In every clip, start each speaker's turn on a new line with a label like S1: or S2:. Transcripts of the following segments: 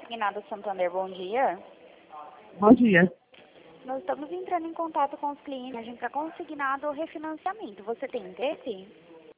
S1: Consignado Santander, bom dia.
S2: Bom dia.
S1: Nós estamos entrando em contato com os clientes para consignado ou refinanciamento. Você tem interesse?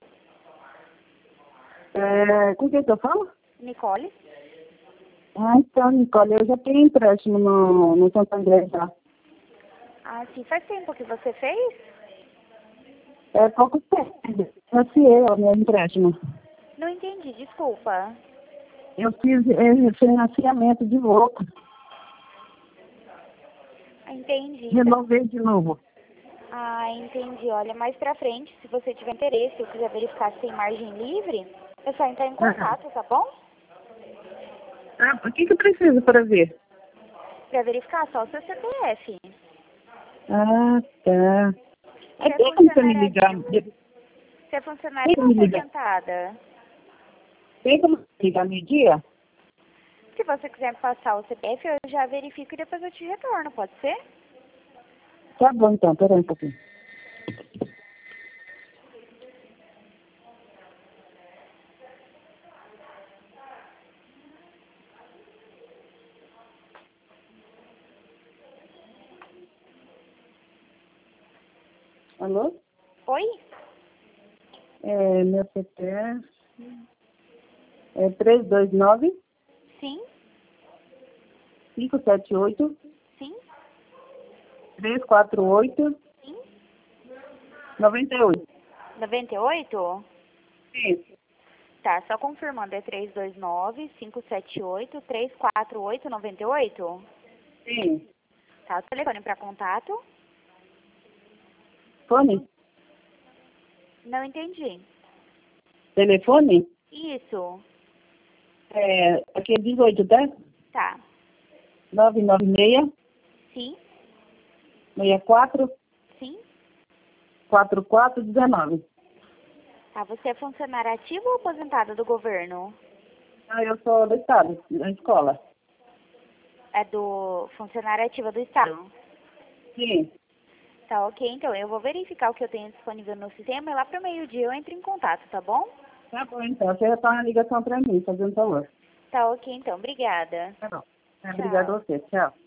S2: Com quem que eu falo?
S1: Nicole?
S2: Então, Nicole, eu já tenho empréstimo no Santander já.
S1: Ah, sim. Faz tempo que você fez?
S2: É pouco tempo. Financiei o meu empréstimo.
S1: Não entendi, desculpa.
S2: Eu fiz financiamento de volta.
S1: Entendi.
S2: Renovei de novo.
S1: Ah, entendi. Olha, mais pra frente, se você tiver interesse ou quiser verificar se tem margem livre, é só entrar em contato, tá bom?
S2: O que eu preciso para ver?
S1: Pra verificar só o seu CPF.
S2: Tá.
S1: Você é
S2: Tem como você me
S1: funcionária
S2: ligar?
S1: ativa? Você é funcionária
S2: Tem
S1: ou
S2: como me ligar?
S1: aposentada?
S2: Tem como me ligar meio-dia?
S1: Se você quiser me passar o CPF, eu já verifico e depois eu te retorno, pode ser?
S2: Tá bom, então. Peraí um pouquinho. Alô?
S1: Oi?
S2: Meu CPF é 329
S1: Sim?
S2: 578
S1: Sim?
S2: 348
S1: Sim?
S2: 98.
S1: 98?
S2: Isso.
S1: Tá, só confirmando, é 329-578-348-98?
S2: Sim.
S1: Tá, o telefone para contato?
S2: Fone?
S1: Não entendi.
S2: Telefone?
S1: Isso.
S2: Aqui é 18, tá?
S1: Tá.
S2: 996
S1: Sim?
S2: 64
S1: Sim?
S2: 4419.
S1: Tá, você é funcionária ativa ou aposentada do governo?
S2: Eu sou do estado, da escola.
S1: É do funcionária ativa do Estado?
S2: Sim.
S1: Tá, ok. Então, eu vou verificar o que eu tenho disponível no sistema e lá pro meio-dia eu entro em contato, tá bom?
S2: Tá bom, então. Você retorna a ligação para mim, fazendo favor.
S1: Tá, ok. Então, obrigada.
S2: Tá bom. Obrigada
S1: Tchau.
S2: a você. Tchau.